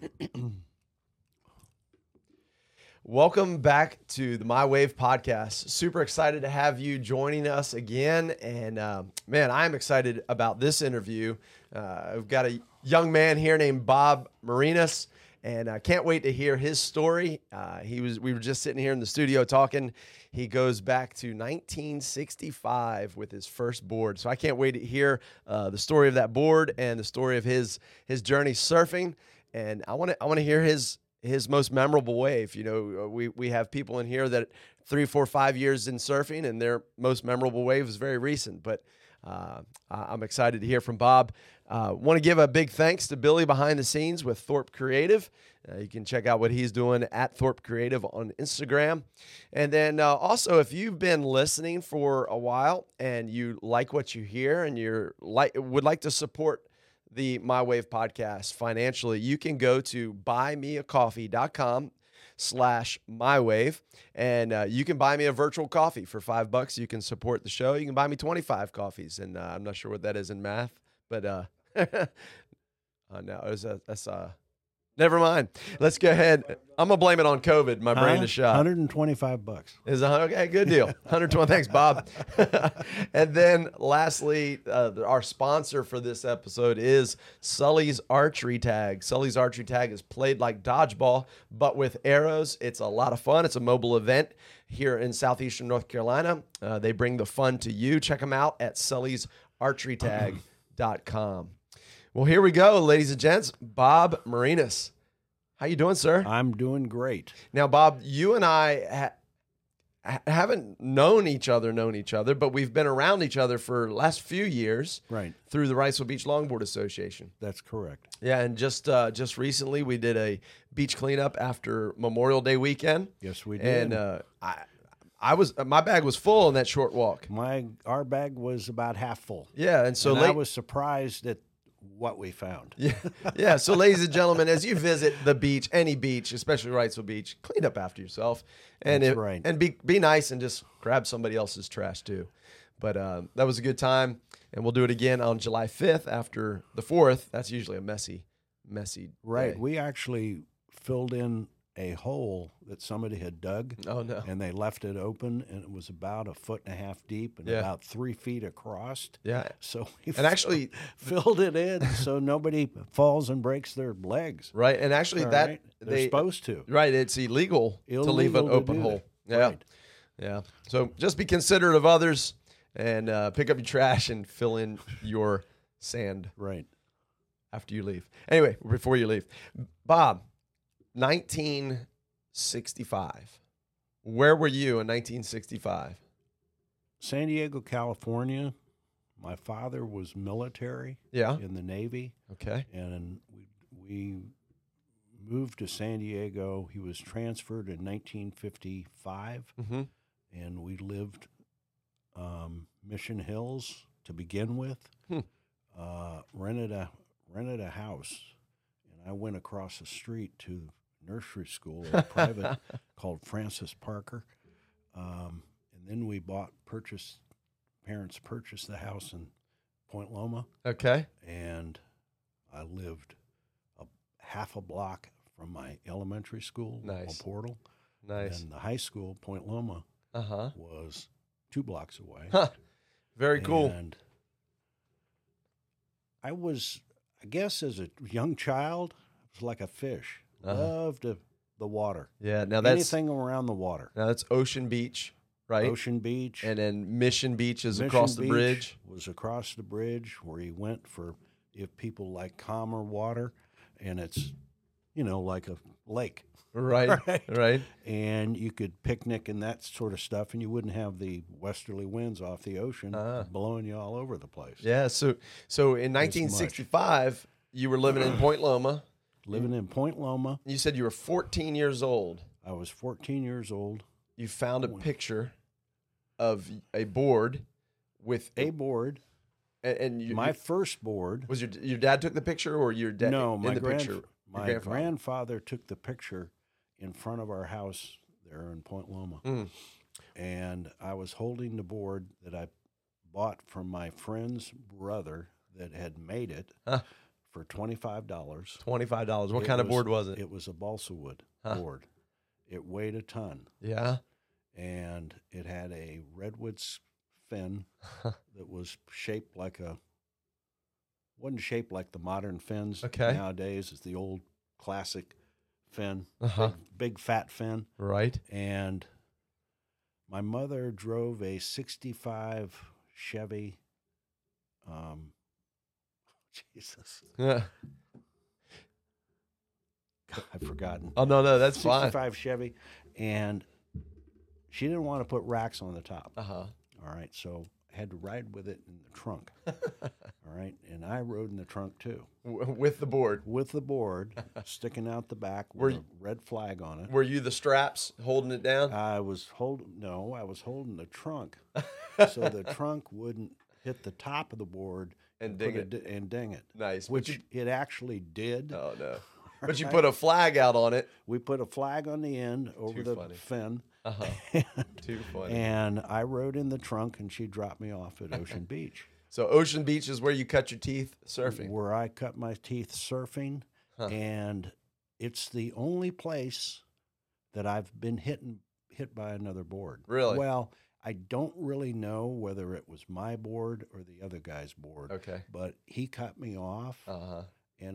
Welcome back to the My Wave podcast. Super excited to have you joining us again. And man, I'm excited about this interview. I've got a young man here named Bob Marinas, and I can't wait to hear his story. We were just sitting here in the studio talking. He goes back to 1965 with his first board. So I can't wait to hear the story of that board and the story of his journey surfing. And I want to hear his most memorable wave. You know, we have people in here that 3, 4, 5 years in surfing, and their most memorable wave is very recent. But I'm excited to hear from Bob. Want to give a big thanks to Billy behind the scenes with Thorpe Creative. You can check out what he's doing at Thorpe Creative on Instagram. And then also, if you've been listening for a while and you like what you hear and would like to support the My Wave podcast financially, you can go to buymeacoffee.com/mywave, and you can buy me a virtual coffee for $5. You can support the show. You can buy me 25 coffees, and I'm not sure what that is in math, but no, that's never mind. Let's go ahead. I'm gonna blame it on COVID. My brain is shot. $125. Is okay? Good deal. 120. Thanks, Bob. And then lastly, our sponsor for this episode is Sully's Archery Tag. Sully's Archery Tag is played like dodgeball, but with arrows. It's a lot of fun. It's a mobile event here in southeastern North Carolina. They bring the fun to you. Check them out at sullysarcherytag.com. Well, here we go, ladies and gents. Bob Marinas. How you doing, sir? I'm doing great. Now, Bob, you and I haven't known each other, but we've been around each other for the last few years, Right. Through the Wrightsville Beach Longboard Association. That's correct. Yeah, and just recently we did a beach cleanup after Memorial Day weekend. Yes, we did. And my bag was full on that short walk. Our bag was about half full. Yeah, and so I was surprised at what we found. Yeah. So, ladies and gentlemen, as you visit the beach, any beach, especially Wrightsville Beach, clean up after yourself, and That's right. And be nice and just grab somebody else's trash too. But that was a good time, and we'll do it again on July 5th after the 4th. That's usually a messy Right. day. We actually filled in a hole that somebody had dug. Oh no! And they left it open, and it was about 1.5 feet deep and about 3 feet across. Yeah. So we actually filled it in so nobody falls and breaks their legs. Right, and actually They're supposed to. Right, it's illegal to leave an open hole. Yeah, Right. Yeah. So just be considerate of others and pick up your trash and fill in your sand. Right. After you leave. Anyway, before you leave, Bob. 1965. Where were you in 1965? San Diego, California. My father was military in the Navy. Okay. And we moved to San Diego. He was transferred in 1955. Mm-hmm. And we lived Mission Hills to begin with. Rented a house. And I went across the street to nursery school, a private called Francis Parker, and then we parents purchased the house in Point Loma. Okay. And I lived half a block from my elementary school, Nice. Portal. Nice. And the high school, Point Loma, was 2 blocks away. Very cool. And I guess as a young child, I was like a fish. Loved the water. Yeah, now that's anything around the water. Now that's Ocean Beach, right? Ocean Beach. And then Mission Beach is across the bridge. Was across the bridge where he went for if people like calmer water, and it's like a lake. Right. And you could picnic and that sort of stuff, and you wouldn't have the westerly winds off the ocean blowing you all over the place. Yeah. So in 1965, you were living in Point Loma. Living in Point Loma. You said you were 14 years old. I was 14 years old. You found a picture of a board with a board. And my first board. Was your dad took the picture, or your dad in the picture? My grandfather took the picture in front of our house there in Point Loma. And I was holding the board that I bought from my friend's brother that had made it for $25. $25. What It kind of was- board was it? It was a balsa wood Huh. board. It weighed a ton, Yeah. and it had a redwood fin that was shaped like wasn't shaped like the modern fins Okay. nowadays. It's the old classic fin, Uh-huh. big fat fin. Right. And my mother drove a 65 Chevy. Jesus, Yeah. I've forgotten. Oh, no, that's fine. 65 Chevy, and she didn't want to put racks on the top. Uh-huh. All right, so I had to ride with it in the trunk. All right, and I rode in the trunk too, With the board. with the board sticking out the back Were with a you- red flag on it. Were you the straps holding it down? I was holding the trunk, so the trunk wouldn't hit the top of the board And put ding it. and ding it, Nice. But which you, it actually did. oh, no. But you put a flag out on it. We put a flag on the end over Too the funny. fin. Uh-huh. Too funny. And I rode in the trunk, and she dropped me off at Ocean Beach, So Ocean Beach is where you cut your teeth surfing. where I cut my teeth surfing. Huh. And it's the only place that I've been hit by another board. Really? Well, I don't really know whether it was my board or the other guy's board, Okay. but he cut me off, Uh-huh. and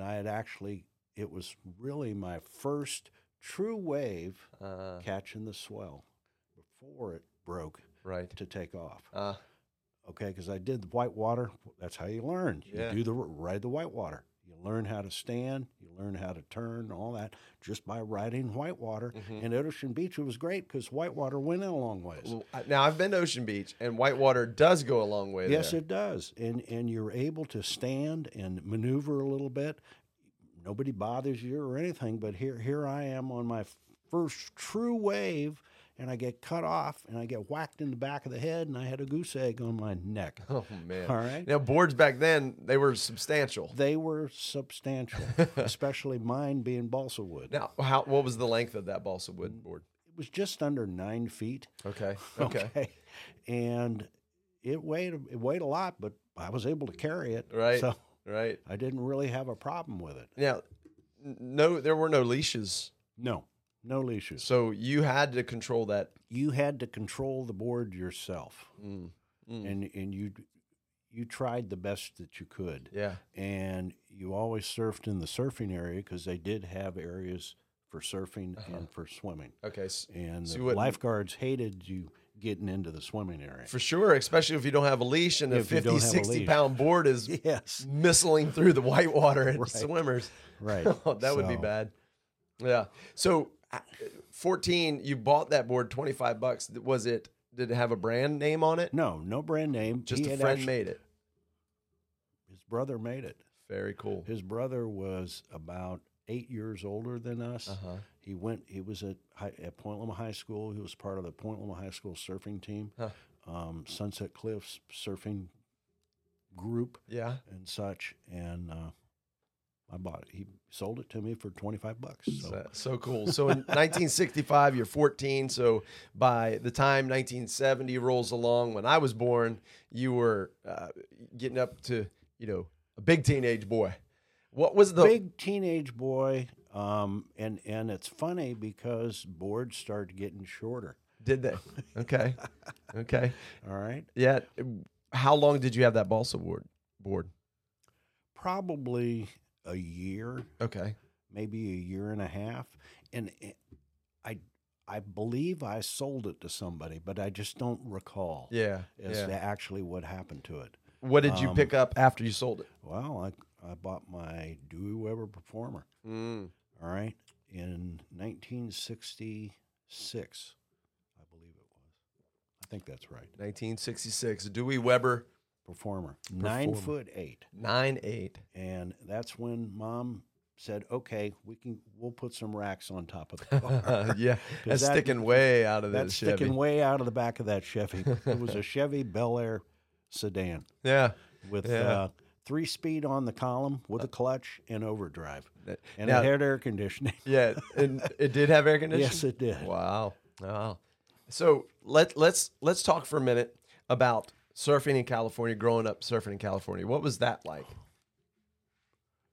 it was really my first true wave catching the swell before it broke Right. to take off. Uh, Okay, because I did the whitewater. That's how you learn. Yeah. You ride the whitewater. You learn how to stand. You learn how to turn, all that, just by riding whitewater. Mhm. And at Ocean Beach, it was great because whitewater went in a long ways. well, now, I've been to Ocean Beach, and whitewater does go a long way Yes, there. it does. And you're able to stand and maneuver a little bit. Nobody bothers you or anything. But here I am on my first true wave, and I get cut off, and I get whacked in the back of the head, and I had a goose egg on my neck. Oh, man. All right. Now, boards back then, they were substantial. They were substantial, especially mine being balsa wood. Now, what was the length of that balsa wood board? It was just under 9 feet. Okay. Okay. And it weighed a lot, but I was able to carry it. Right. So Right. I didn't really have a problem with it. Now, no, there were no leashes, No leashes. so you had to control that. You had to control the board yourself, Mm. and you tried the best that you could. Yeah. And you always surfed in the surfing area because they did have areas for surfing and for swimming. Okay. And So the you wouldn't- lifeguards hated you getting into the swimming area. For sure, especially if you don't have a leash and a If you 50, don't have a 60 leash. pound board is Yes, missling through the whitewater at Right. swimmers. right. Oh, that would be So, bad. Yeah. So, 14, you bought that board, $25. Did it have a brand name on it? No brand name. Just He a had friend actu- made it. His brother made it. Very cool. His brother was about 8 years older than us. Uh-huh. He was at Point Loma High School. He was part of the Point Loma High School surfing team, Huh. Sunset Cliffs surfing group Yeah. and such. And I bought it. He sold it to me for $25. So cool. So in 1965, you're 14. So by the time 1970 rolls along, when I was born, you were getting up to, a big teenage boy. What was the big teenage boy. And it's funny because boards started getting shorter. Did they? Okay. Okay. All right. Yeah. How long did you have that balsa board? Probably a year, Okay. maybe a year and a half. And I believe I sold it to somebody, but I just don't recall Yeah. as Yeah. to actually what happened to it. What did you pick up after you sold it? Well, I bought my Dewey Weber Performer, Mm. all right, in 1966, I believe it was. I think that's right. 1966. Dewey Weber Performer. 9'8". 9'8". And that's when Mom said, "Okay, we'll put some racks on top of the car." Yeah. That's that- sticking way out of That's this Chevy. sticking way out of the back of that Chevy. It was a Chevy Bel Air sedan Yeah. with Yeah. 3-speed on the column with a clutch and overdrive, and Now- it had air conditioning. Yeah. And it did have air conditioning? Yes, it did. Wow. Wow. So let's talk for a minute about surfing in California, growing up surfing in California. What was that like?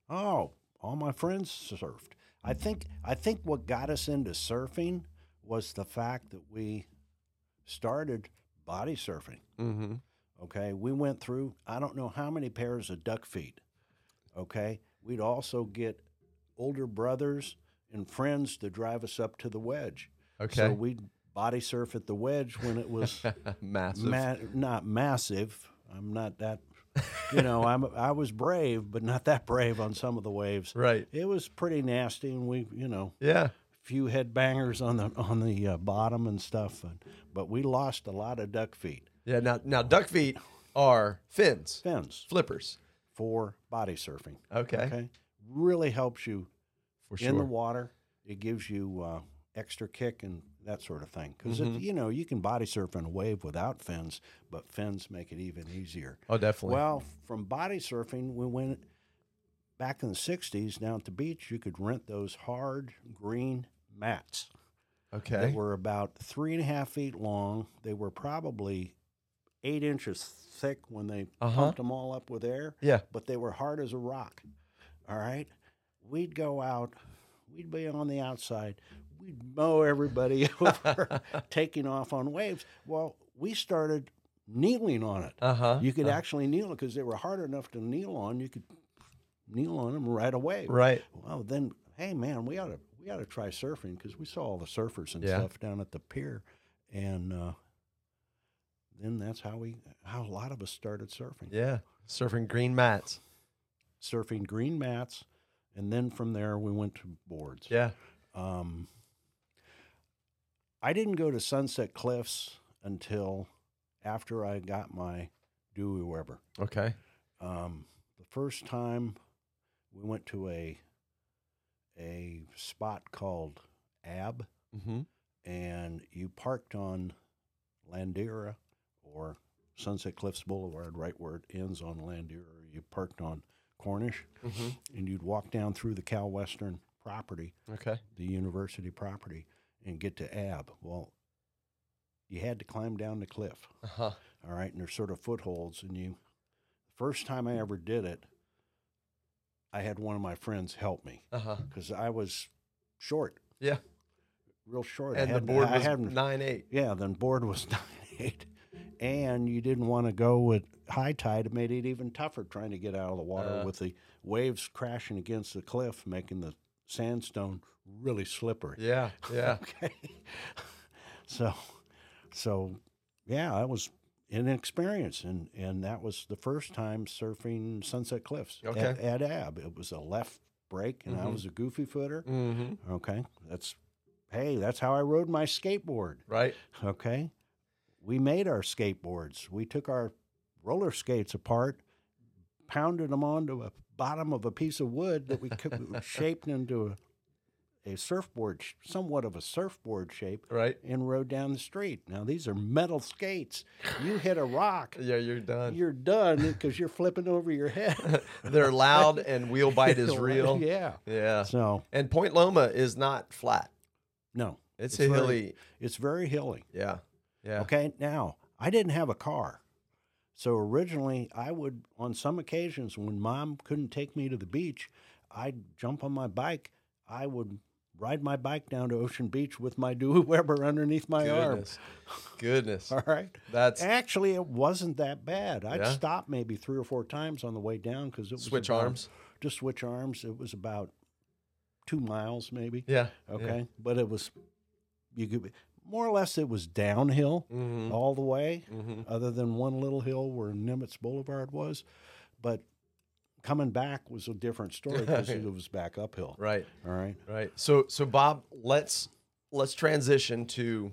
Oh, all my friends surfed. I think what got us into surfing was the fact that we started body surfing. Mm-hmm. Okay, we went through I don't know how many pairs of duck feet. Okay, we'd also get older brothers and friends to drive us up to the wedge. Okay. So we'd body surf at the wedge when it was Massive. not massive. I'm not that, I was brave, but not that brave on some of the waves. Right. It was pretty nasty, and we, Yeah. few head bangers on the bottom and stuff. But we lost a lot of duck feet. Yeah. Now duck feet are fins, flippers. For body surfing. Okay. Really helps you For sure. in the water. It gives you extra kick and that sort of thing. Because, you can body surf in a wave without fins, but fins make it even easier. Oh, definitely. Well, from body surfing, we went back in the 60s down at the beach. You could rent those hard green mats. Okay. That were about 3.5 feet long. They were probably 8 inches thick when they pumped them all up with air. Yeah. But they were hard as a rock. All right. We'd go out. We'd be on the outside. We'd mow everybody over, taking off on waves. Well, we started kneeling on it. You could actually kneel because they were hard enough to kneel on. You could kneel on them right away. Right. Well, then, hey man, we ought to try surfing because we saw all the surfers and stuff down at the pier, and then that's how a lot of us started surfing. Yeah. Surfing green mats. Surfing green mats, and then from there we went to boards. Yeah. I didn't go to Sunset Cliffs until after I got my Dewey Weber. Okay. The first time we went to a spot called Ab, Mm-hmm. and you parked on Landera or Sunset Cliffs Boulevard, right where it ends on Landera. You parked on Cornish, and you'd walk down through the Cal Western property, Okay. the university property, and get to Ab. Well, you had to climb down the cliff. All right, and there's sort of footholds, and the first time I ever did it, I had one of my friends help me because I was short. Yeah. Real short. And the board was 9'8". Yeah, then board was 9'8". And you didn't want to go with high tide. It made it even tougher trying to get out of the water with the waves crashing against the cliff, making the sandstone really slippery. Yeah. Yeah. Okay. So yeah, that was an experience, and that was the first time surfing Sunset Cliffs at Ab. It was a left break, and I was a goofy footer. Okay, that's how I rode my skateboard. Right. Okay, we made our skateboards. We took our roller skates apart, pounded them onto a bottom of a piece of wood that we shaped into a surfboard, somewhat of a surfboard shape, Right. and rode down the street. Now, these are metal skates. You hit a rock, Yeah, you're done. you're done because you're flipping over your head. They're loud and wheel bite is real. Yeah. Yeah. So, And Point Loma is not flat. no. It's very- hilly. It's very hilly. Yeah. Yeah. Okay, now, I didn't have a car. So originally, I would, on some occasions when Mom couldn't take me to the beach, I'd jump on my bike. I would ride my bike down to Ocean Beach with my Dewey Weber underneath my arm. Goodness. All right. That's Actually, it wasn't that bad. I'd Yeah? stop maybe 3 or 4 times on the way down because it was switch about- arms. Just switch arms. It was about 2 miles maybe. Yeah. Okay, but it was more or less it was downhill all the way, other than one little hill where Nimitz Boulevard was, but coming back was a different story because it was back uphill. Right. All right. Right. So Bob, let's transition to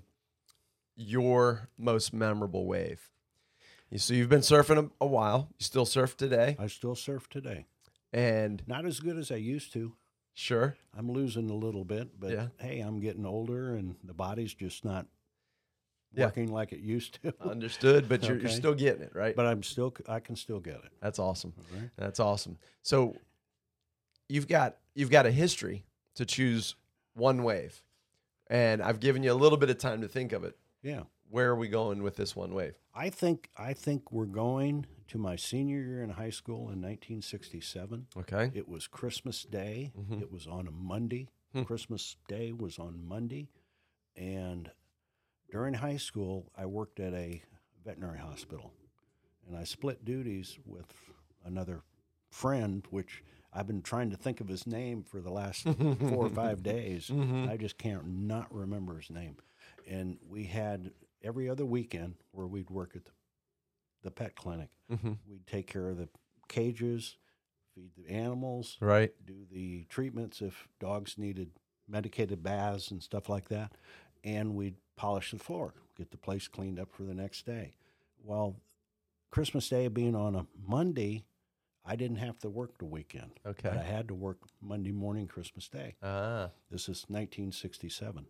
your most memorable wave. So you've been surfing a while. You still surf today, I still surf today. and Not as good as I used to. sure. I'm losing a little bit, but Yeah. hey, I'm getting older and the body's just not Yeah. working like it used to. Understood, but you're Okay. still getting it, right? But I can still get it. That's awesome. All right. That's awesome. So you've got a history to choose one wave, and I've given you a little bit of time to think of it. Yeah. Where are we going with this one wave? I think we're going to my senior year in high school in 1967. Okay. It was Christmas Day. It was on a Monday. Christmas Day was on Monday. And during high school, I worked at a veterinary hospital. And I split duties with another friend, which I've been trying to think of his name for the last 4 or 5 days. I just can't not remember his name. And we had every other weekend where we'd work at the pet clinic. We'd take care of the cages, feed the animals, Right. do the treatments if dogs needed medicated baths and stuff like that. And we'd polish the floor, get the place cleaned up for the next day. Well, Christmas Day being on a Monday, I didn't have to work the weekend. Okay. But I had to work Monday morning, Christmas Day. This is 1967.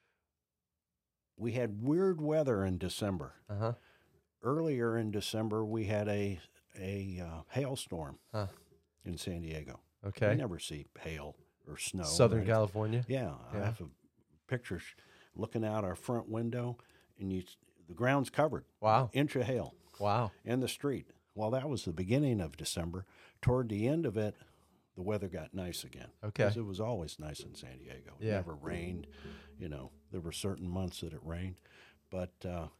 We had weird weather in December. Earlier in December, we had a hailstorm in San Diego. Okay. You never see hail or snow. Southern right? California. Yeah, I have a picture looking out our front window, and the ground's covered. Wow. Inch of hail. Wow. In the street. Well, that was the beginning of December. Toward the end of it, the weather got nice again. Okay. Because it was always nice in San Diego. It Yeah. never rained. There were certain months that it rained. But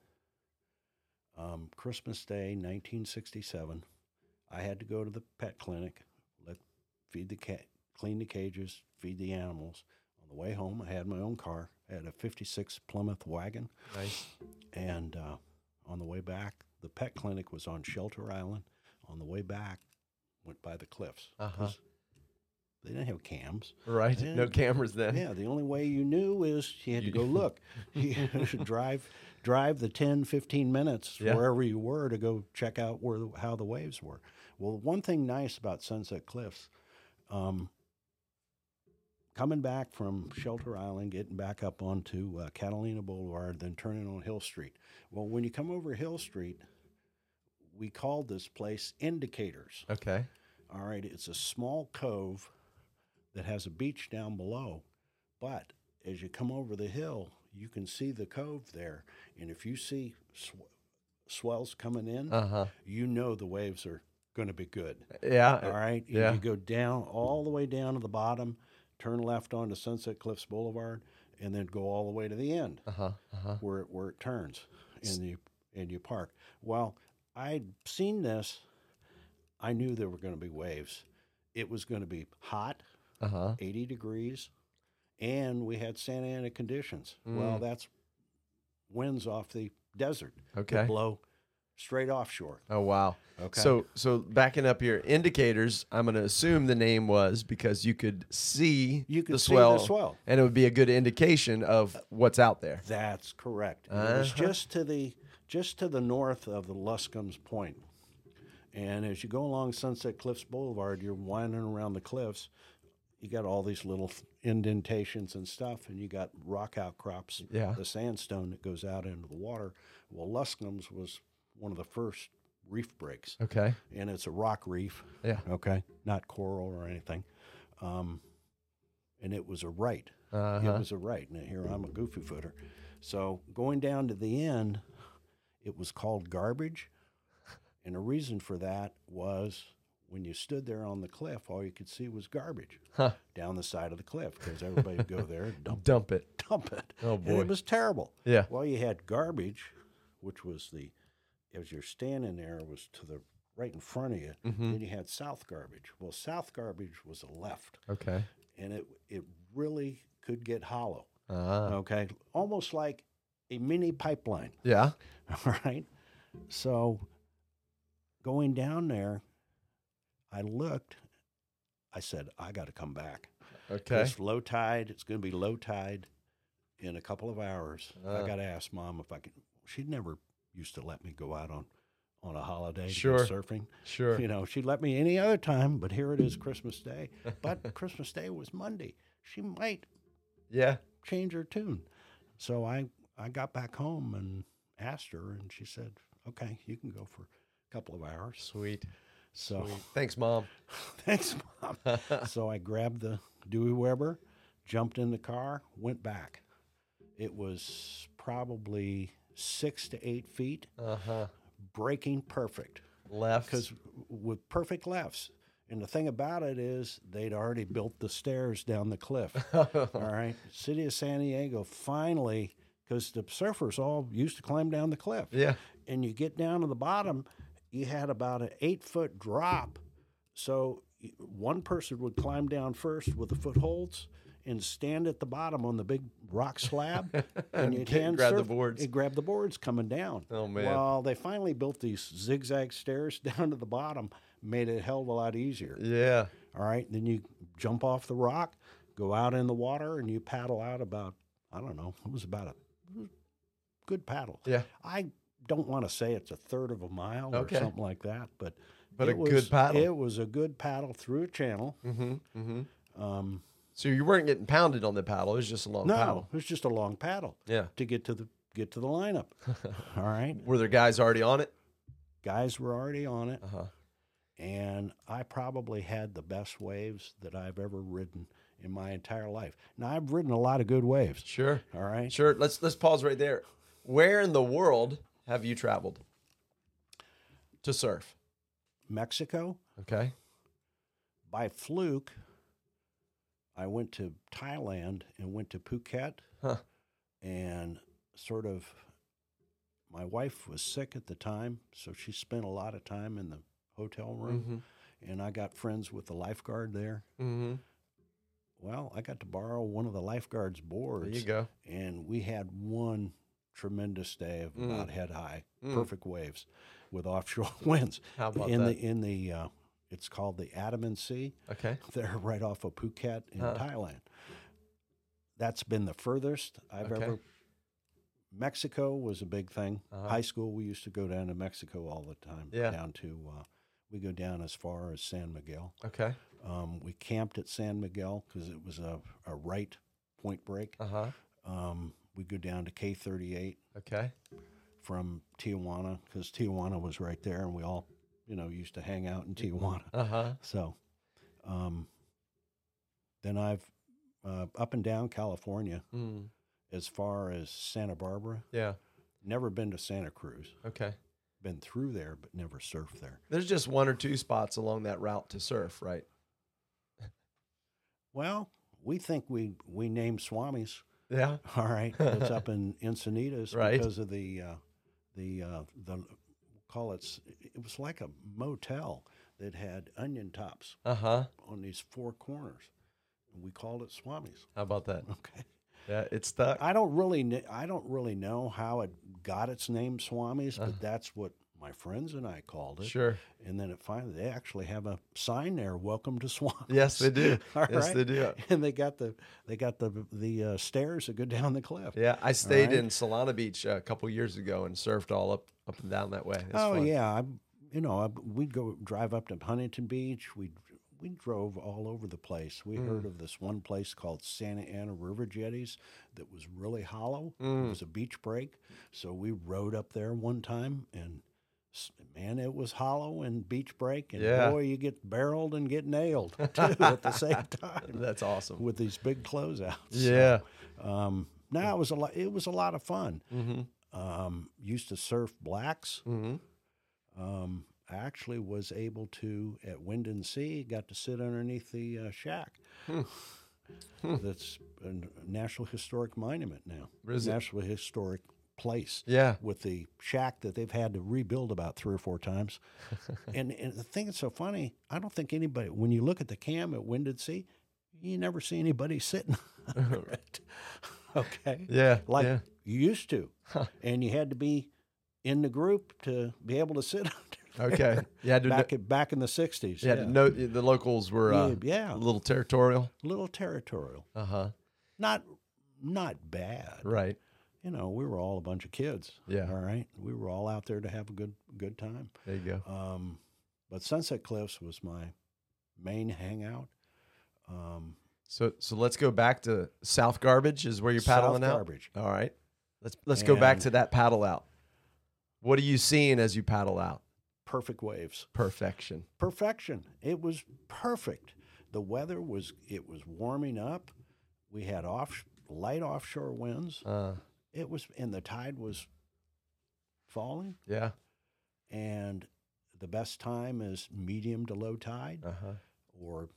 Christmas Day, 1967, I had to go to the pet clinic, feed the cat, clean the cages, feed the animals. On the way home, I had my own car. I had a 56 Plymouth wagon. Nice. And on the way back, the pet clinic was on Shelter Island. On the way back, went by the cliffs. 'Cause they didn't have cams. Right. Yeah. No cameras then. Yeah, the only way you knew is you had to go look. You had to drive the 10, 15 minutes Yeah. wherever you were to go check out how the waves were. Well, one thing nice about Sunset Cliffs, coming back from Shelter Island, getting back up onto Catalina Boulevard, then turning on Hill Street. Well, when you come over Hill Street, we called this place Indicators. Okay. All right, it's a small cove that has a beach down below, but as you come over the hill, you can see the cove there, and if you see swells coming in, you know the waves are going to be good. Yeah. All right, and Yeah. you go down all the way down to the bottom, turn left onto Sunset Cliffs Boulevard, and then go all the way to the end where it turns, and you park. Well, I'd seen this. I knew there were going to be waves. It was going to be hot, 80 degrees, and we had Santa Ana conditions. Well, that's winds off the desert Okay. that blow straight offshore. Oh, wow. Okay. So backing up here, Indicators, I'm going to assume the name was because you could see You could the see swell, the swell. and it would be a good indication of what's out there. That's correct. It was just to the north of the Luscombe's Point. And as you go along Sunset Cliffs Boulevard, you're winding around the cliffs. You got all these little indentations and stuff, and you got rock outcrops, Yeah. the sandstone that goes out into the water. Well, Luscombe's was one of the first reef breaks, Okay. and it's a rock reef. Yeah. Okay, not coral or anything. And it was a right. Uh-huh. It was a right. Now, here I'm a goofy footer. So going down to the end, it was called Garbage. And the reason for that was when you stood there on the cliff, all you could see was garbage down the side of the cliff because everybody would go there and Dump it. dump it. Oh, And boy. it was terrible. Yeah. Well, you had garbage, which was as you're standing there, was to the right in front of you. Then you had South Garbage. Well, South Garbage was a left, Okay. and it really could get hollow. Uh-huh. Okay, almost like a mini pipeline. Yeah. All right. So going down there, I looked. I said, I got to come back. Okay. It's low tide. It's going to be low tide in a couple of hours. I got to ask Mom if I could. She never used to let me go out on a holiday to Sure. go surfing. Sure. She'd let me any other time, but here it is Christmas Day. But Christmas Day was Monday. She might Yeah. change her tune. So I got back home and asked her, and she said, okay, you can go for a couple of hours. Sweet. So Sweet. Thanks, Mom. thanks, Mom. So I grabbed the Dewey Weber, jumped in the car, went back. It was probably 6 to 8 feet, Uh-huh. braking perfect. Left. because with perfect lefts. And the thing about it is they'd already built the stairs down the cliff. All right. City of San Diego finally, because the surfers all used to climb down the cliff. Yeah. And you get down to the bottom, you had about an 8-foot drop. So one person would climb down first with the footholds and stand at the bottom on the big rock slab, and you'd grab the boards. and grab the boards coming down. Oh, man. Well, they finally built these zigzag stairs down to the bottom, made it a hell of a lot easier. Yeah. All right, then you jump off the rock, go out in the water, and you paddle out about, I don't know, it was about a good paddle. Yeah. I don't want to say it's a third of a mile Okay. or something like that, but a good paddle. It was a good paddle through a channel. Mm-hmm. Mm-hmm. So you weren't getting pounded on the paddle. It was just a long No, paddle. it was just a long paddle. Yeah. To get to the lineup. All right, Were there guys already on it? guys were already on it, Uh-huh. and I probably had the best waves that I've ever ridden in my entire life. Now I've ridden a lot of good waves. Sure. All right, Sure. Let's pause right there. Where in the world have you traveled to surf? Mexico. Okay. By fluke, I went to Thailand and went to Phuket, Huh. and sort of my wife was sick at the time, so she spent a lot of time in the hotel room, and I got friends with the lifeguard there. Mm-hmm. Well, I got to borrow one of the lifeguard's boards. There you go. And we had one tremendous day of about head high, perfect waves with offshore winds. How about in that? It's called the Andaman Sea. Okay. They're right off of Phuket in Thailand. That's been the furthest I've Okay. ever. Mexico was a big thing. Uh-huh. High school, we used to go down to Mexico all the time. Yeah. Down to, we go down as far as San Miguel. Okay. We camped at San Miguel because it was a right point break. Uh-huh. We go down to K38 Okay. from Tijuana because Tijuana was right there, and we all, used to hang out in Tijuana. Uh-huh. So, then I've up and down California Mm. as far as Santa Barbara. Yeah. Never been to Santa Cruz. Okay. Been through there, but never surfed there. There's just one or two spots along that route to surf, right? Well, we think we named Swami's. Yeah. All right, it's up in Encinitas Right. because of the call it. It was like a motel that had onion tops Uh-huh. on these four corners, and we called it Swami's. How about that? Okay, Yeah, it's stuck. I don't really know how it got its name Swami's, but that's what my friends and I called it. Sure. And then they actually have a sign there, "Welcome to Swami's." Yes, they do. All Yes, right? they do. And they got the stairs that go down the cliff. Yeah, I stayed right. in Solana Beach a couple years ago and surfed all up and down that way. It's Oh fun. yeah, we'd go drive up to Huntington Beach. We drove all over the place. We heard of this one place called Santa Ana River Jetties that was really hollow. It was a beach break, so we rode up there one time, and man, it was hollow and beach break, and Yeah. boy, you get barreled and get nailed too at the same time That's awesome. with these big closeouts. Yeah. Now it was a lot of fun. Mm-hmm. Used to surf blacks. Mm-hmm. I actually was able to, at Wind and Sea, got to sit underneath the shack. That's a National Historic Monument now. Is it? National Historic Place. Yeah. With the shack that they've had to rebuild about 3 or 4 times. and the thing that's so funny, I don't think anybody, when you look at the cam at Wind and Sea, you never see anybody sitting under it. Okay? Yeah. Like yeah. you used to. And you had to be in the group to be able to sit under. Okay. You had to back in the 60s. you had to know the locals were Yeah. a little territorial. A little territorial. Uh-huh. Not bad. Right. We were all a bunch of kids. Yeah. All right. We were all out there to have a good time. There you go. But Sunset Cliffs was my main hangout. So let's go back to South Garbage is where you're paddling South out. Garbage. All right. Let's go back And- to that paddle out. What are you seeing as you paddle out? Perfect waves. Perfection. Perfection. It was perfect. The weather was warming up. We had light offshore winds. And the tide was falling. Yeah. And the best time is medium to low tide, or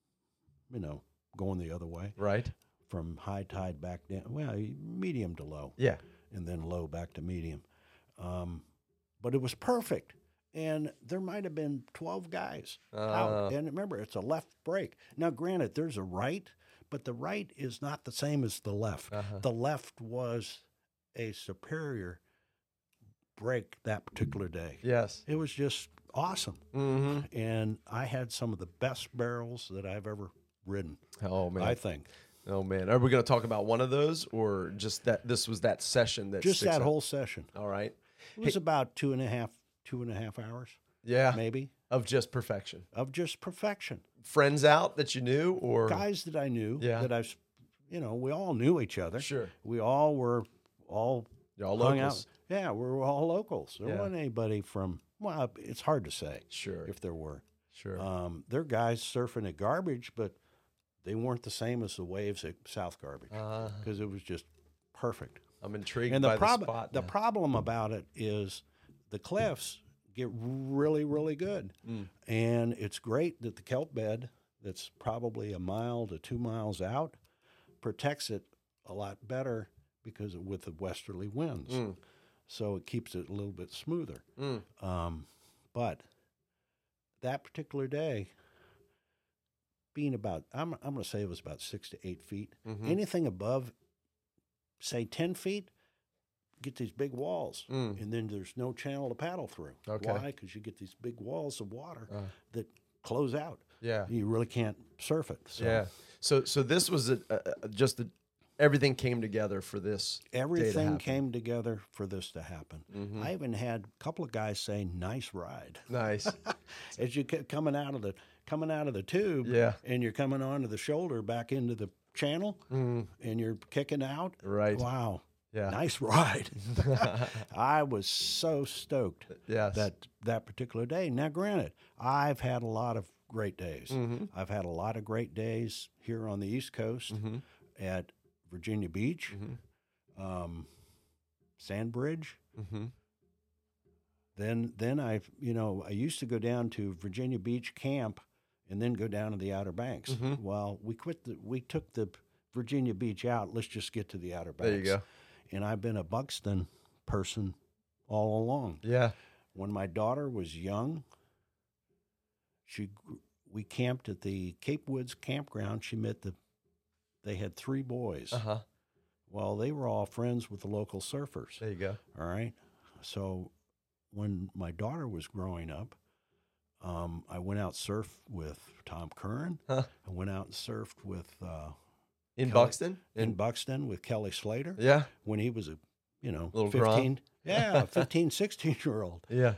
going the other way Right. from high tide back down. Well, medium to low, Yeah. and then low back to medium. But it was perfect. And there might have been 12 guys out. And remember, it's a left break. Now, granted, there's a right, but the right is not the same as the left. The left was a superior break that particular day. Yes. It was just awesome. And I had some of the best barrels that I've ever ridden, Oh man. I think. Oh man. Are we going to talk about one of those, or just that this was that session that Just sticks that out? whole session. All right. It was about two and a half hours, Yeah. maybe, Of just perfection. of just perfection. Friends out that you knew, or Guys that I knew, Yeah. that I've, we all knew each other. Sure. We all were all You're all hung locals. out. Yeah, we were all locals. There Yeah. wasn't anybody from, well, it's hard to say Sure. if there were. Sure. There are guys surfing at Garbage, but they weren't the same as the waves at South Garbage because it was just perfect. I'm intrigued And by the the spot. the now. problem about it is the cliffs get really, really good. Mm. And it's great that the kelp bed that's probably a mile to 2 miles out protects it a lot better because with the westerly winds. So it keeps it a little bit smoother. But that particular day, being about, I'm going to say it was about 6 to 8 feet. Anything above, say, 10 feet, get these big walls, and then there's no channel to paddle through. Okay. Why? Because you get these big walls of water that close out. Yeah. You really can't surf it. So Yeah. So this was everything came together for this. day to everything happen. came together for this to happen. I even had a couple of guys say, "Nice ride," Nice. as you coming out of the tube. Yeah. And you're coming onto the shoulder back into the channel, and you're kicking out. Right. Wow. Yeah. Nice ride. I was so stoked Yes. that particular day. Now, granted, I've had a lot of great days. I've had a lot of great days here on the East Coast at Virginia Beach, Sandbridge. Then I used to go down to Virginia Beach camp and then go down to the Outer Banks. Well, we took the Virginia Beach out. Let's just get to the Outer Banks. There you go. And I've been a Buxton person all along. Yeah. When my daughter was young, we camped at the Cape Woods campground. They had 3 boys. Well, they were all friends with the local surfers. There you go. All right. So when my daughter was growing up, I went out surfed with Tom Curran. I went out and surfed with In Kelly- Buxton? in Buxton with Kelly Slater Yeah. when he was a Little 15, 16-year-old. Yeah.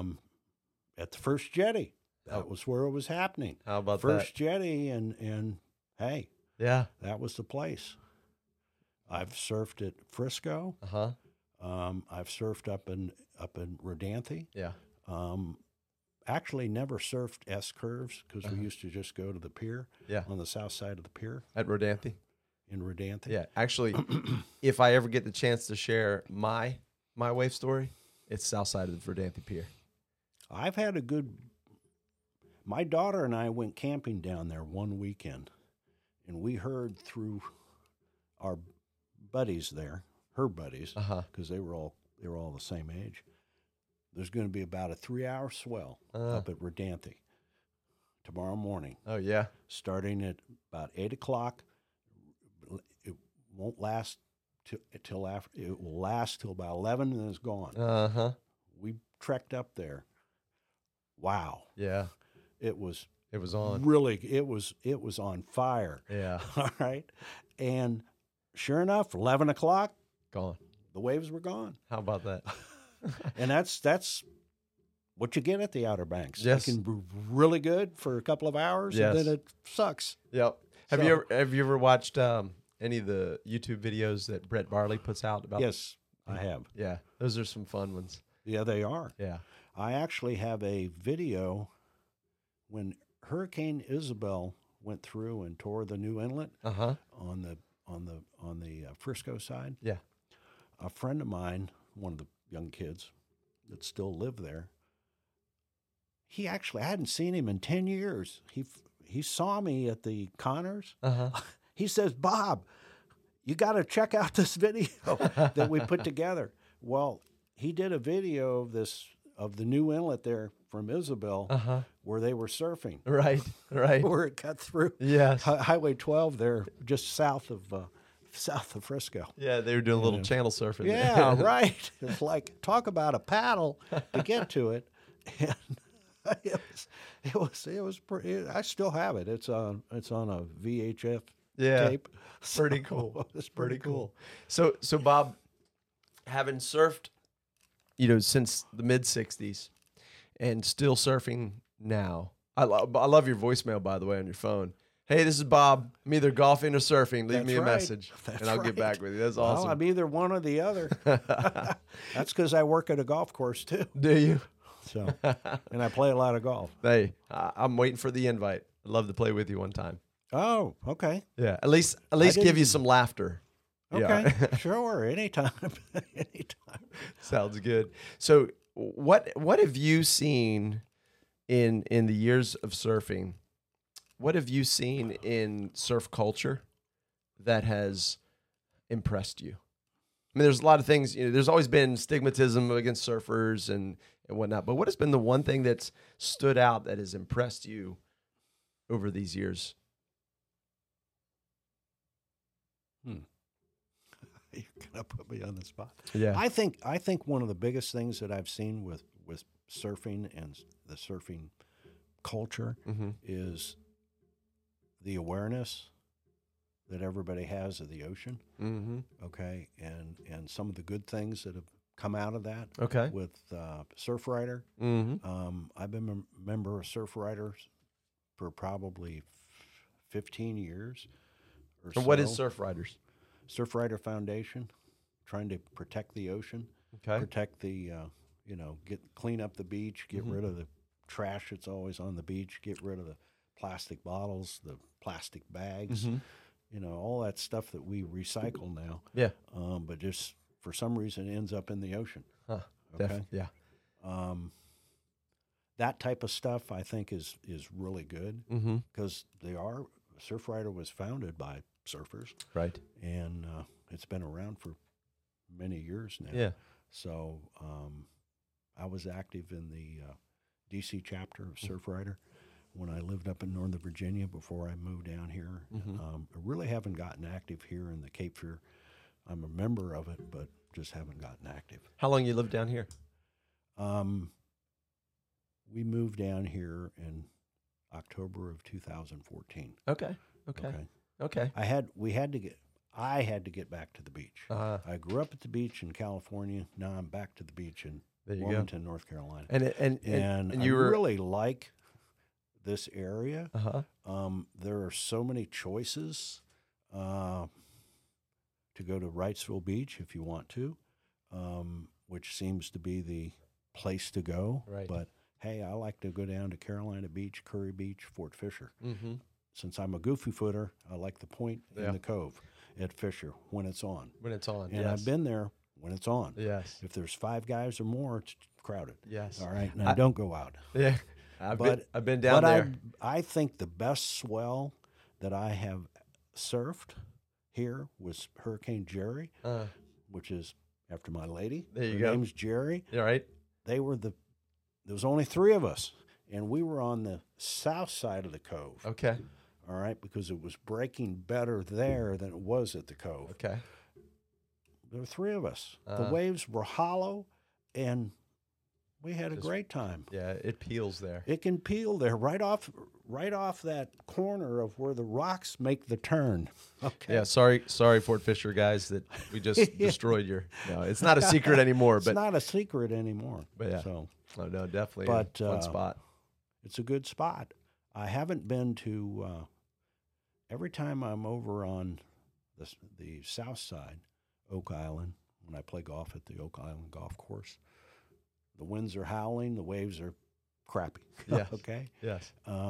At the First Jetty. That was where it was happening. How about First Jetty, and hey, that? Yeah. that was the place. I've surfed at Frisco. I've surfed up in Rodanthe. Yeah. Actually, never surfed S curves because we used to just go to the pier. Yeah. On the south side of the pier At Rodanthe. in Rodanthe. Yeah. Actually, if I ever get the chance to share my wave story, it's south side of the Verdanthe Pier. I've had a good. My daughter and I went camping down there one weekend, and we heard through our buddies there, her buddies, because they were all the same age. There's going to be about a 3-hour swell up at Rodanthe tomorrow morning, Oh yeah. starting at about 8:00. It won't last till after. It will last till about 11, and then it's gone. We trekked up there. Wow. Yeah. It was on. really, it was on fire. Yeah. All right. And sure enough, 11 o'clock, Gone. the waves were gone. How about that? And that's what you get at the Outer Banks. Yes. It can be really good for a couple of hours, Yes. and then it sucks. Yep. Have So- you ever watched any of the YouTube videos that Brett Barley puts out about? Yes, I have. Yeah. Those are some fun ones. Yeah, they are. Yeah. I actually have a video when Hurricane Isabel went through and tore the new inlet on the Frisco side. Yeah. A friend of mine, one of the young kids that still live there, he actually, I hadn't seen him in 10 years. He saw me at the Connors. He says, Bob, you got to check out this video that we put together. Well, he did a video of the new inlet there from Isabel where they were surfing. Right. Where it cut through Yes. Highway 12 there, just south of Frisco. Yeah, they were doing a little channel surfing. Yeah, there. right. It's like, talk about a paddle to get to it. And it was pretty, I still have it. It's on a VHF tape. Pretty cool. It's pretty cool. So Bob, having surfed, since the mid '60s, and still surfing now. I love your voicemail, by the way, on your phone. Hey, this is Bob. I'm either golfing or surfing. Leave me a message, and I'll get back with you. That's awesome. Well, I'm either one or the other. That's because I work at a golf course too. Do you? So, and I play a lot of golf. Hey, I'm waiting for the invite. I'd love to play with you one time. Oh, okay. Yeah, at least give you some laughter. Okay, Yeah. sure. Anytime. Anytime. Sounds good. So, what have you seen in the years of surfing? What have you seen in surf culture that has impressed you? I mean, there's a lot of things. There's always been stigmatism against surfers and whatnot. But what has been the one thing that's stood out that has impressed you over these years? You're gonna put me on the spot. Yeah, I think one of the biggest things that I've seen with surfing and the surfing culture is the awareness that everybody has of the ocean. Okay, and some of the good things that have come out of that. Okay, with Surfrider. I've been a member of Surfrider for probably 15 years or so. and what is Surfriders? Surfrider Foundation, trying to protect the ocean, Okay, protect the, clean up the beach, get rid of the trash that's always on the beach, get rid of the plastic bottles, the plastic bags, all that stuff that we recycle now. Yeah, but just for some reason it ends up in the ocean. okay, yeah, that type of stuff I think is really good because Surfrider was founded by surfers, right, and it's been around for many years now. yeah, So I was active in the DC chapter of Surfrider when I lived up in Northern Virginia before I moved down here. I really haven't gotten active here in the Cape Fear. I'm a member of it, but just haven't gotten active. How long you lived down here? We moved down here in October of 2014. Okay. I had to get back to the beach. I grew up at the beach in California. Now I'm back to the beach in Wilmington, North Carolina. And you I were really like this area. There are so many choices to go to Wrightsville Beach if you want to, which seems to be the place to go. Right. But hey, I like to go down to Carolina Beach, Curry Beach, Fort Fisher. Since I'm a goofy footer, I like the point in the cove at Fisher when it's on. And yes. I've been there when it's on. Yes. If there's 5 guys or more, it's crowded. Yes. All right. And I don't go out. Yeah. I've been down there. I think the best swell that I have surfed here was Hurricane Jerry, which is after my lady. There you Her go. name's Jerry. All right. There was only 3 of us, and we were on the south side of the cove. Okay. All right, because it was breaking better there than it was at the cove. Okay. There were 3 of us. The waves were hollow, and we had a great time. Yeah, it peels there. It can peel there right off that corner of where the rocks make the turn. Okay. Yeah, sorry, Fort Fisher guys, that we just destroyed your. No, it's not a secret anymore. It's But not a secret anymore. But yeah. So, oh, no, definitely. But, a fun spot. it's a good spot. I haven't been to. Every time I'm over on the south side, Oak Island, when I play golf at the Oak Island Golf Course, the winds are howling, the waves are crappy. Yes. Okay. Yes.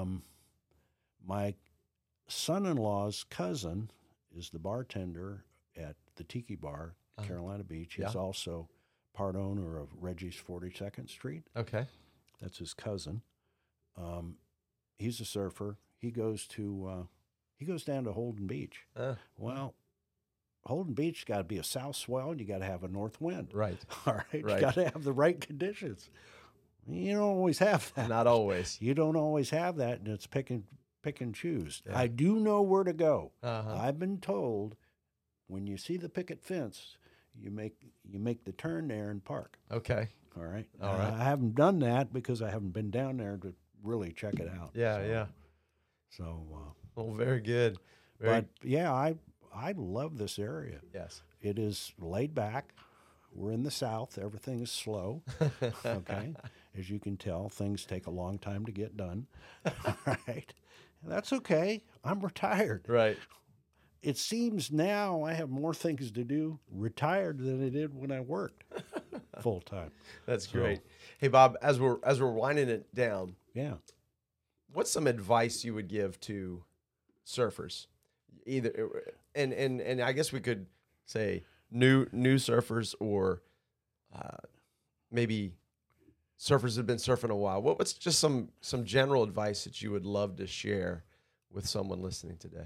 My son-in-law's cousin is the bartender at the Tiki Bar, Carolina Beach. He's also part owner of Reggie's 42nd Street. Okay. That's his cousin. He's a surfer. He goes down to Holden Beach. Well, Holden Beach got to be a south swell, and you got to have a north wind. Right. All right. Right. You got to have the right conditions. You don't always have that. Not always. You don't always have that, and it's pick and choose. Yeah. I do know where to go. Uh-huh. I've been told when you see the picket fence, you make the turn there and park. Okay. All right. All right. I haven't done that because I haven't been down there to really check it out. Yeah. So. Well, very good. But yeah, I love this area. Yes. It is laid back. We're in the South. Everything is slow. Okay. As you can tell, things take a long time to get done. All right. That's okay. I'm retired. Right. It seems now I have more things to do retired than I did when I worked full time. That's great. Hey, Bob, as we're winding it down, Yeah. what's some advice you would give to surfers? Either and I guess we could say new surfers or maybe surfers that have been surfing a while. What's just some general advice that you would love to share with someone listening today?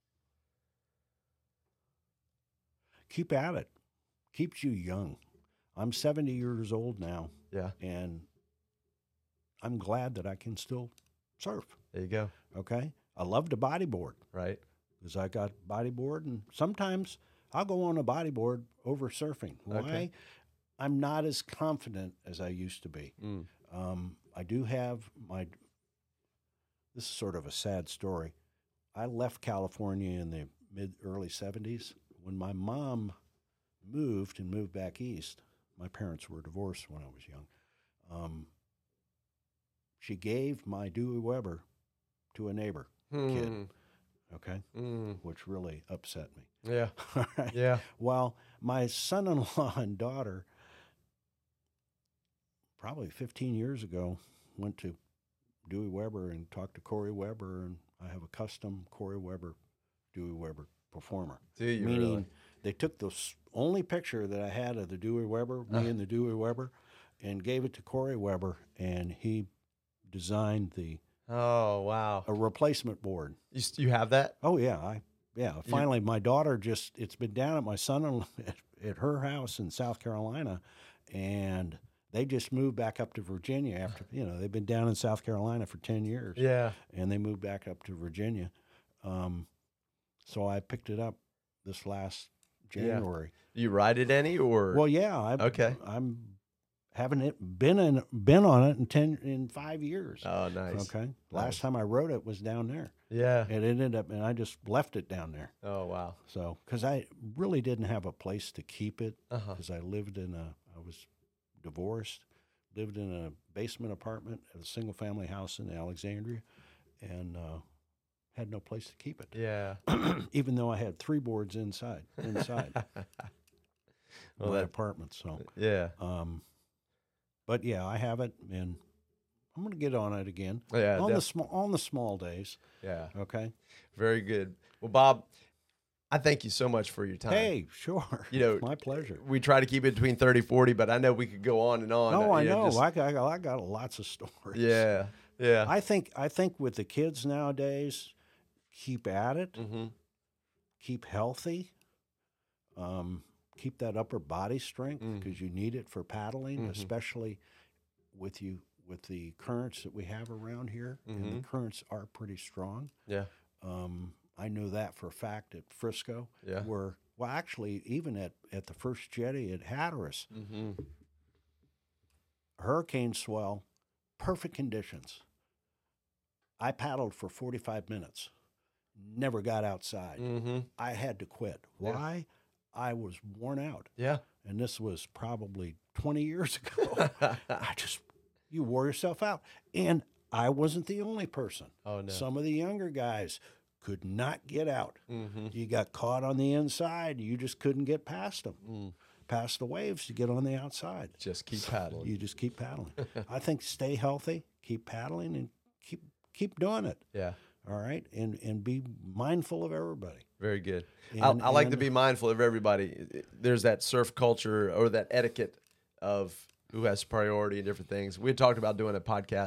Keep at it. Keeps you young. I'm 70 years old now. Yeah. And I'm glad that I can still surf. There you go. Okay. I love to bodyboard Right. because I got bodyboard, and sometimes I'll go on a bodyboard over surfing. Why? Okay. I'm not as confident as I used to be. I do have this is sort of a sad story. I left California in the early 70s. When my mom moved back east, my parents were divorced when I was young. She gave my Dewey Weber to a neighbor kid, okay, which really upset me. Yeah. All right. Yeah. Well, my son-in-law and daughter, probably 15 years ago, went to Dewey Weber and talked to Corey Weber, and I have a custom Corey Weber, Dewey Weber performer. Do you Meaning really? they took the only picture that I had of the Dewey Weber, me and the Dewey Weber, and gave it to Corey Weber, and he designed Oh, wow. a replacement board. You have that? Oh yeah, Finally, my daughter it's been down at my son at her house in South Carolina, and they just moved back up to Virginia after they've been down in South Carolina for 10 years. Yeah. And they moved back up to Virginia. So I picked it up this last January. You ride it any or? Well, yeah. I'm haven't been on it in 5 years. Oh, nice. Okay. Last time I rode it was down there. Yeah. It ended up, and I just left it down there. Oh, wow. So, because I really didn't have a place to keep it, Uh-huh. because I was divorced, lived in a basement apartment at a single family house in Alexandria, and had no place to keep it. Yeah. Even though I had 3 boards inside Well, my that- apartment. So, Yeah. but yeah, I have it, and I'm going to get on it again Yeah. on the small days. Yeah. Okay. Very good. Well, Bob, I thank you so much for your time. Hey, sure. My pleasure. We try to keep it between 30, 40, but I know we could go on and on. No, I know. just- I got lots of stories. yeah. Yeah. I think with the kids nowadays, keep at it, Mm-hmm. keep healthy, keep that upper body strength Mm. because you need it for paddling, Mhm. especially with the currents that we have around here, and Mhm. the currents are pretty strong. Yeah. I know that for a fact at Frisco, Yeah. actually, even at the first jetty at Hatteras, Mm-hmm. hurricane swell, perfect conditions. I paddled for 45 minutes, never got outside. Mm-hmm. I had to quit. Yeah. Why? I was worn out. Yeah. And this was probably 20 years ago. You wore yourself out. And I wasn't the only person. Oh, no. Some of the younger guys could not get out. Mm-hmm. You got caught on the inside. You just couldn't get past them, past the waves to get on the outside. Just keep paddling. You just keep paddling. I think stay healthy, keep paddling, and keep doing it. Yeah. All right, and be mindful of everybody. Very good. And- I like to and- be mindful of everybody. There's that surf culture or that etiquette of who has priority and different things. We had talked about doing a podcast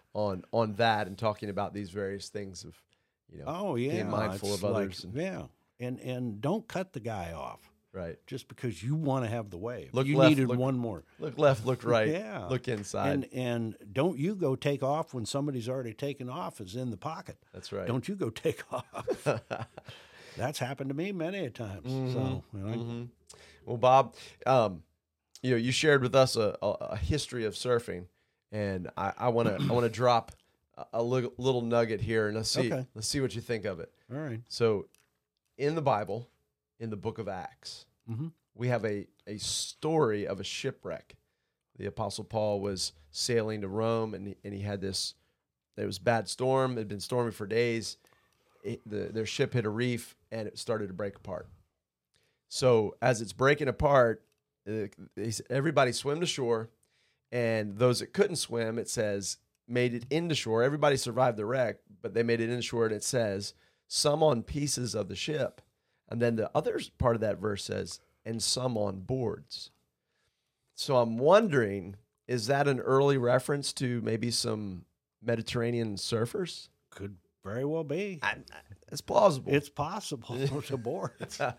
on that and talking about these various things of, Oh yeah, being mindful it's of others. yeah, and don't cut the guy off Right. just because you want to have the wave. Look you left, needed look- one more. Look left, look right. Yeah. Look inside. And don't you go take off when somebody's already taken off is in the pocket. That's right. Don't you go take off. That's happened to me many a times. So Well, Bob, you shared with us a history of surfing, and I want to drop a little nugget here, and let's see what you think of it. all right. So, in the Bible, in the book of Acts, we have a story of a shipwreck. The Apostle Paul was sailing to Rome, and he had this. It was a bad storm. It had been stormy for days. Their ship hit a reef, and it started to break apart. So as it's breaking apart, everybody swam to shore, and those that couldn't swim, it says, made it into shore. Everybody survived the wreck, but they made it into shore, and it says, some on pieces of the ship. And then the other part of that verse says, and some on boards. So I'm wondering, is that an early reference to maybe some Mediterranean surfers? Could very well be. It's plausible. It's possible to board.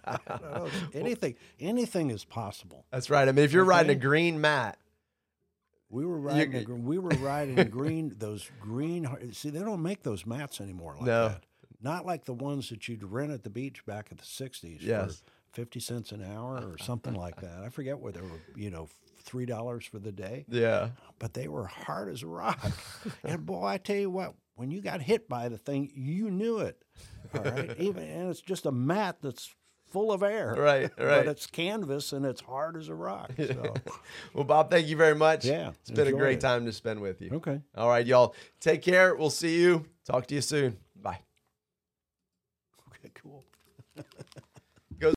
Anything is possible. That's right. I mean, if you're riding a Okay. green mat, We were riding green. Those green. See, they don't make those mats anymore like No. that. Not like the ones that you'd rent at the beach back in the '60s Yes. for 50 cents an hour or something like that. I forget where they were. $3 for the day. yeah, But they were hard as a rock. And boy, I tell you what, when you got hit by the thing, you knew it. All right, and it's just a mat that's full of air. Right. But it's canvas and it's hard as a rock. So. Well, Bob, thank you very much. Yeah, It's been a enjoyed great it. time to spend with you. Okay. All right, y'all. Take care. We'll see you. Talk to you soon. Bye. Okay, cool.